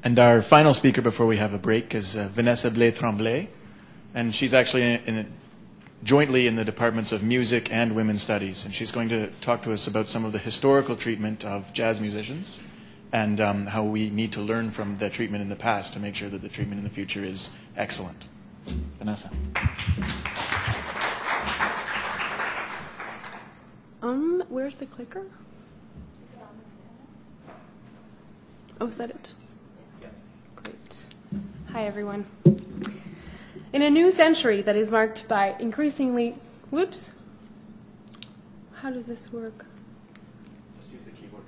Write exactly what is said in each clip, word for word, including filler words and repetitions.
And our final speaker before we have a break is uh, Vanessa Blais-Tremblay. And she's actually in, in, jointly in the departments of music and women's studies. And she's going to talk to us about some of the historical treatment of jazz musicians and um, how we need to learn from the treatment in the past to make sure that the treatment in the future is excellent. Vanessa. Um, where's the clicker? Oh, is that it? Yeah. Great. Hi, everyone. In a new century that is marked by increasingly... Whoops. How does this work? Just use the keyboard.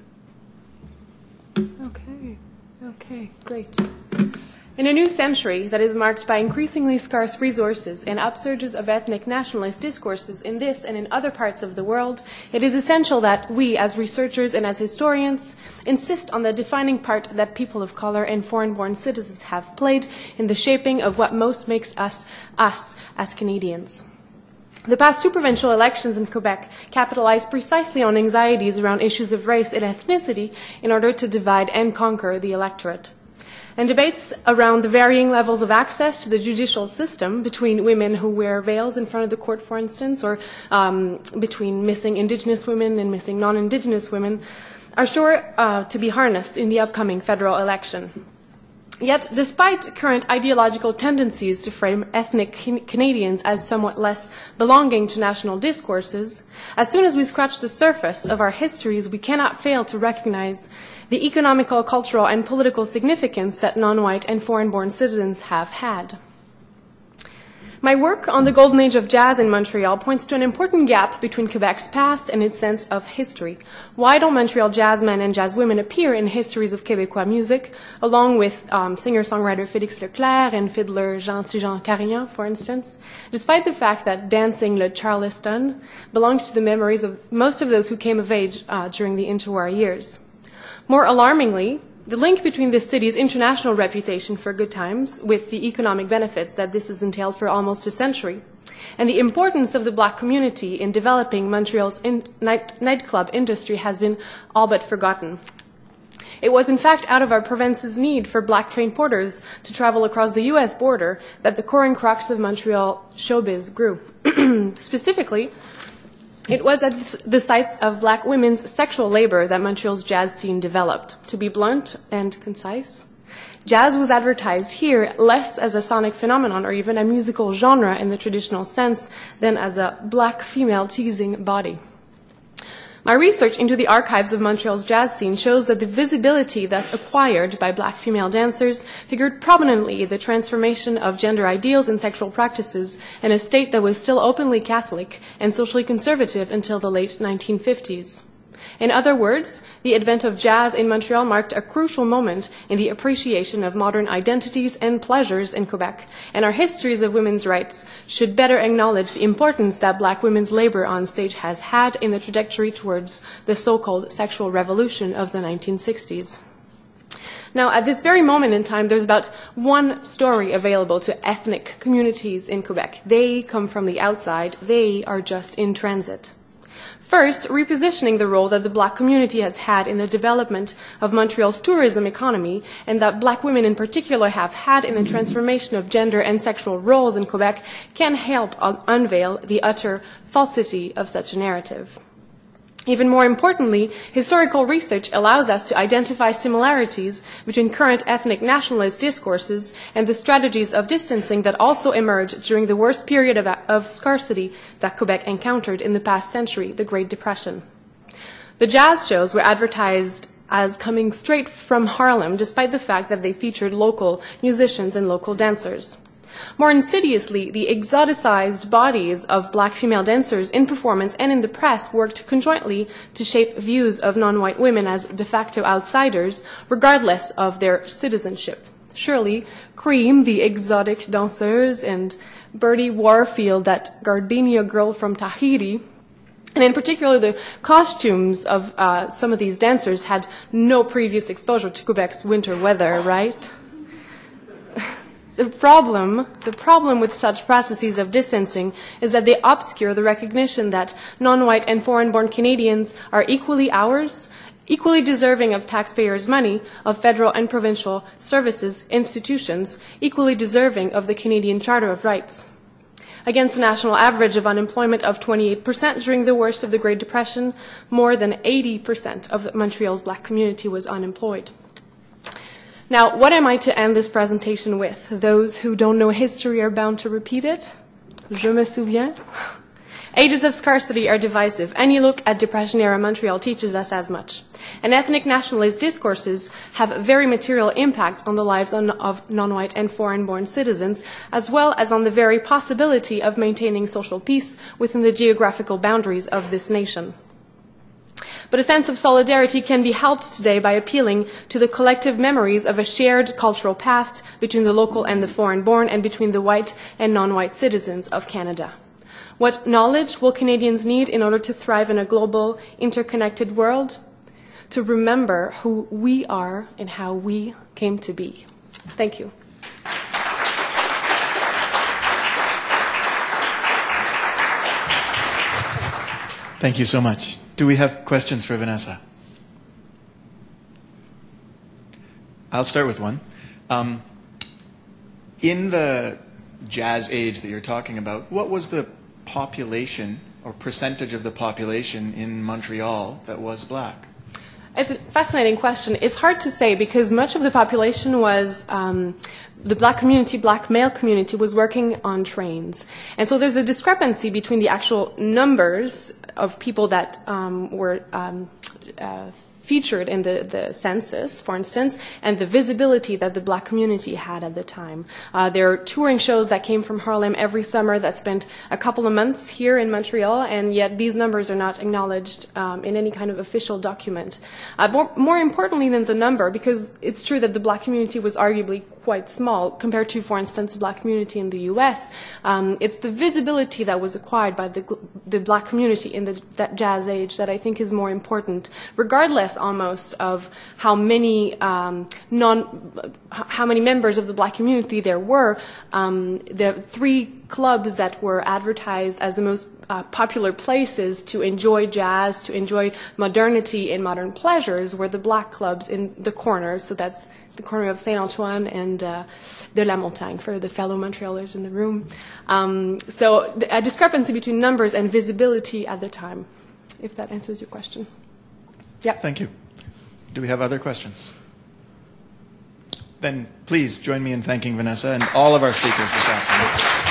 Okay. Okay, great. In a new century that is marked by increasingly scarce resources and upsurges of ethnic nationalist discourses in this and in other parts of the world, it is essential that we, as researchers and as historians, insist on the defining part that people of color and foreign-born citizens have played in the shaping of what most makes us, us as Canadians. The past two provincial elections in Quebec capitalized precisely on anxieties around issues of race and ethnicity in order to divide and conquer the electorate. And debates around the varying levels of access to the judicial system between women who wear veils in front of the court, for instance, or um, between missing Indigenous women and missing non-Indigenous women, are sure uh, to be harnessed in the upcoming federal election. Yet, despite current ideological tendencies to frame ethnic Canadians as somewhat less belonging to national discourses, as soon as we scratch the surface of our histories, we cannot fail to recognize the economical, cultural, and political significance that non-white and foreign-born citizens have had. My work on the golden age of jazz in Montreal points to an important gap between Quebec's past and its sense of history. Why don't Montreal jazzmen and jazzwomen appear in histories of Québécois music, along with um, singer-songwriter Félix Leclerc and fiddler Jean-Jean Carignan, for instance, despite the fact that dancing le Charleston belongs to the memories of most of those who came of age uh, during the interwar years. More alarmingly, the link between this city's international reputation for good times with the economic benefits that this has entailed for almost a century, and the importance of the black community in developing Montreal's in night nightclub industry has been all but forgotten. It was in fact out of our province's need for black train porters to travel across the U S border that the core and crux of Montreal showbiz grew. Specifically, it was at the sites of black women's sexual labor that Montreal's jazz scene developed. To be blunt and concise, jazz was advertised here less as a sonic phenomenon or even a musical genre in the traditional sense than as a black female teasing body. My research into the archives of Montreal's jazz scene shows that the visibility thus acquired by black female dancers figured prominently the transformation of gender ideals and sexual practices in a state that was still openly Catholic and socially conservative until the late nineteen fifties. In other words, the advent of jazz in Montreal marked a crucial moment in the appreciation of modern identities and pleasures in Quebec, and our histories of women's rights should better acknowledge the importance that black women's labor on stage has had in the trajectory towards the so-called sexual revolution of the nineteen sixties. Now, at this very moment in time, there's about one story available to ethnic communities in Quebec. They come from the outside. They are just in transit. First, repositioning the role that the black community has had in the development of Montreal's tourism economy, and that black women in particular have had in the transformation of gender and sexual roles in Quebec, can help unveil the utter falsity of such a narrative. Even more importantly, historical research allows us to identify similarities between current ethnic nationalist discourses and the strategies of distancing that also emerged during the worst period of, of scarcity that Quebec encountered in the past century, the Great Depression. The jazz shows were advertised as coming straight from Harlem, despite the fact that they featured local musicians and local dancers. More insidiously, the exoticized bodies of black female dancers in performance and in the press worked conjointly to shape views of non-white women as de facto outsiders, regardless of their citizenship. Surely, Cream, the exotic danseuse, and Bertie Warfield, that gardenia girl from Tahiti, and in particular the costumes of uh, some of these dancers had no previous exposure to Quebec's winter weather, right? The problem, the problem with such processes of distancing is that they obscure the recognition that non-white and foreign-born Canadians are equally ours equally deserving of taxpayers' money, of federal and provincial services, institutions, equally deserving of the Canadian Charter of Rights. Against a national average of unemployment of twenty-eight percent during the worst of the Great Depression, more than eighty percent of Montreal's black community was unemployed. Now, what am I to end this presentation with? Those who don't know history are bound to repeat it. Je me souviens. Ages of scarcity are divisive. Any look at Depression-era Montreal teaches us as much. And ethnic nationalist discourses have very material impacts on the lives of non-white and foreign-born citizens, as well as on the very possibility of maintaining social peace within the geographical boundaries of this nation. But a sense of solidarity can be helped today by appealing to the collective memories of a shared cultural past between the local and the foreign-born and between the white and non-white citizens of Canada. What knowledge will Canadians need in order to thrive in a global, interconnected world? To remember who we are and how we came to be. Thank you. Thank you so much. Do we have questions for Vanessa? I'll start with one. Um, in the jazz age that you're talking about, what was the population or percentage of the population in Montreal that was black? It's a fascinating question. It's hard to say because much of the population was, um, the black community, black male community, was working on trains. And so there's a discrepancy between the actual numbers of people that um, were um, uh, featured in the, the census, for instance, and the visibility that the black community had at the time. Uh, there are touring shows that came from Harlem every summer that spent a couple of months here in Montreal, and yet these numbers are not acknowledged um, in any kind of official document. Uh, more, more importantly than the number, because it's true that the black community was arguably quite small compared to, for instance, the black community in the U S, um, it's the visibility that was acquired by the, the black community in the, that jazz age that I think is more important, regardless almost of how many um, non, how many members of the black community there were. Um, the three clubs that were advertised as the most uh, popular places to enjoy jazz, to enjoy modernity and modern pleasures were the black clubs in the corners. So that's the corner of Saint Antoine and uh, de la Montagne for the fellow Montrealers in the room. Um, so a discrepancy between numbers and visibility at the time, if that answers your question. Yeah. Thank you. Do we have other questions? Then please join me in thanking Vanessa and all of our speakers this afternoon.